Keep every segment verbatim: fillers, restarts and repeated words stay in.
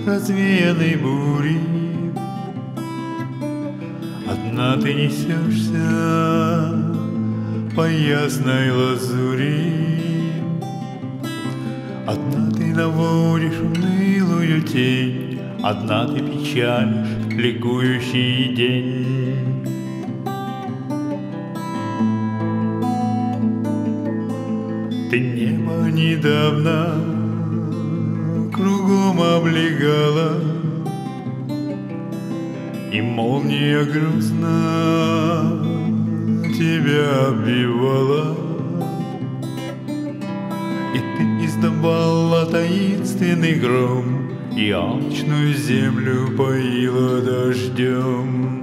развеянный бурей. Одна ты несешься по ясной лазури, одна ты наводишь унылую тень, одна ты печалишь ликующий день. Ты небо недавно кругом облегала, и молния грустно тебя обвивала, и ты издавала таинственный гром, и алчную землю поила дождем.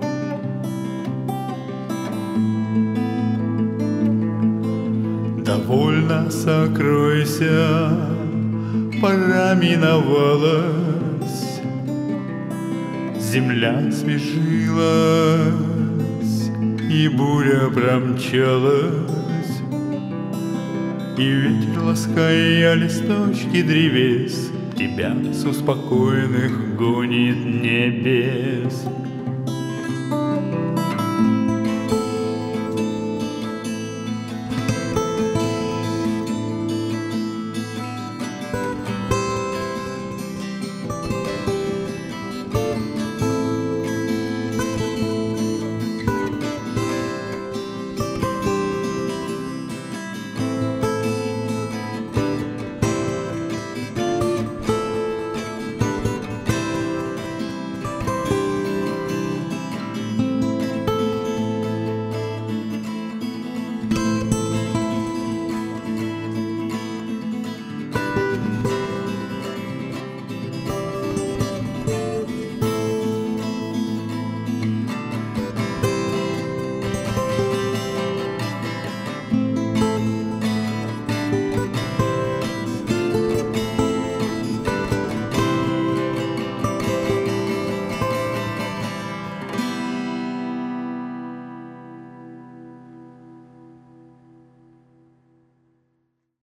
Довольно сокройся, пора миновалась, земля свежилась, и буря промчалась, и ветер, лаская листочки древес, тебя с успокоенных гонит небес.